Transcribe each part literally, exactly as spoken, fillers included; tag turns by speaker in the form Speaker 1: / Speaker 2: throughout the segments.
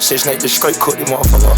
Speaker 1: Six Nate just straight cooked the motherfucker.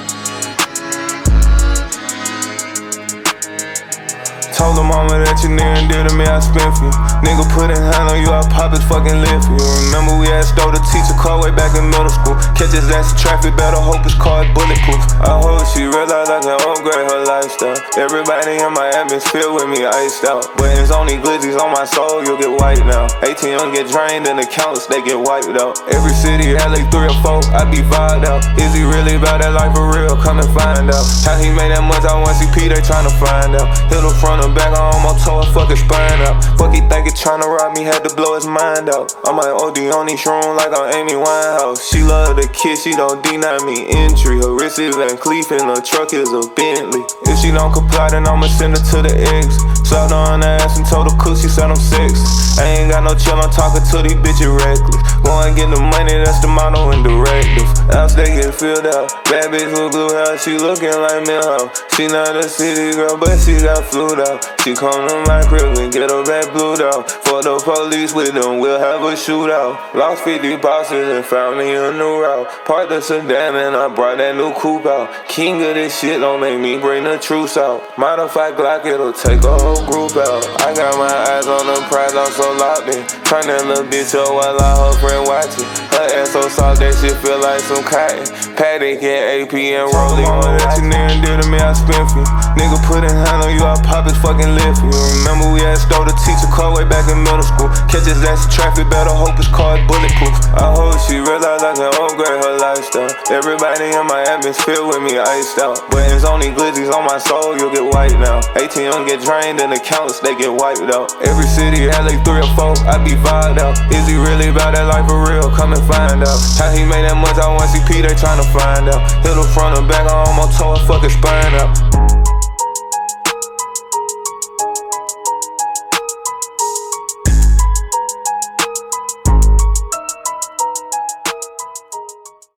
Speaker 2: Told the mama that you near and dear to me, I spent for you. Nigga put a hand on you, I pop his fucking lip for you. Remember we had stole the teacher car way back in middle school. Catch his ass in traffic, better hope his car is bulletproof. I hope she realized I can upgrade her lifestyle. Everybody in my atmosphere with me iced out. But it's only glizzies on my soul, you'll get wiped now. A T M get drained and accounts, they get wiped out. Every city had like three or four, I be vibed out. Is he really about that life for real? Come and find out. How he made that much, I want C P, they tryna find out. Hit the front or back, I almost tore a fucking spine out. Fuck he think he tryna rob me, had to blow his mind out. I'm like O D on these shrooms like I'm Amy Winehouse. She love the kiss, she don't deny me entry. Her wrist is Van Cleef and her truck is a Bentley. If she don't comply, then I'ma send her to the ex. Slapped her on the ass and told her cook, she said I'm sexy. I ain't got no chill, I'm talking to these bitches reckless. Go and get the money, that's the motto and directive. House they get filled out. Bad bitch with blue hair, she looking like Milhouse. She not a city girl, but she got flued out. She come to my crib and get her back blued out. For the police with them, we'll have a shootout. Lost fifty boxes and found me a new route. Parked the sedan and I brought that new coupe out. King of this shit, don't make me bring the truce out. Modified Glock, it'll take a whole group out. I got my eyes on the prize, I'm so locked in. Turn that little bitch up while I her friend watching. Her ass so soft, that shit feel like some cotton. Paddock and A P and Rollie on that you near and dear to me, I spent for you. Nigga put a hand on you, I pop his fucking lip for you. Remember we had stole the teacher car way back in middle school. Catch his ass in traffic, better hope his car is bulletproof. I hope she realized I can upgrade her lifestyle. Everybody in my atmosphere with me iced out. But it's only glizzies on my soul, you'll get wiped now. A T M get drained and accounts, they get wiped out. Every city had like three or four, I be vibed out. Is he really about that life for real? Come and find out. How he made that much, I want C P, they tryna find out. Hit the front or back, I almost tore a fucking spine out.